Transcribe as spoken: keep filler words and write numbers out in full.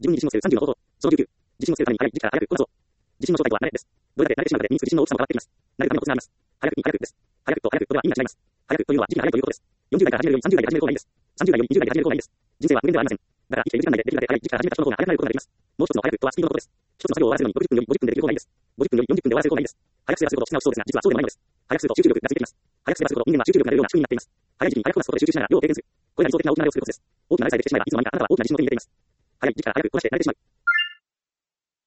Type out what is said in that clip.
自分に自信を持つさんじゅうの方法。そのきゅうきゅう。自信を持つために早い時期から早くこなそう。自信の正体とは慣れです。どれだけ慣れてしまうかで身につく自信の大きさも変わってきます。慣れるためのコツがあります。早くに早くです。早くと早くとでは意味が違います。早くというのは時期が早いということです。よんじゅう代から始めるよりさんじゅう代で始める方がいいです。さんじゅう代よりにじゅう代で始める方がいいです。人生は無限ではありません。だから生きている時間内でできるだけ早い時期から始めた人の方が早くなることができます。もう一つの早くとはスピードのことです。一つの作業を終わらせるのにろくじゅっぷんよりごじゅっぷんでできる方がいいです。ごじゅっぷんよりよんじゅっぷんで終わらせる方がいいです。早くすればするほど質が落ちそうですが、実はそうでもないのです。早くすると集中力がついてきます。早くすればするほど人間は集中力が出るような仕組みになっています。早い時期に早くこなすことで集中しながら量を軽減する。これが理想的な大きな慣れをすることです。大きな慣れさえできてしまえばいつの間にかあなたは大きな自信を手に入れています。早い時期から早くこなして慣れてしまう。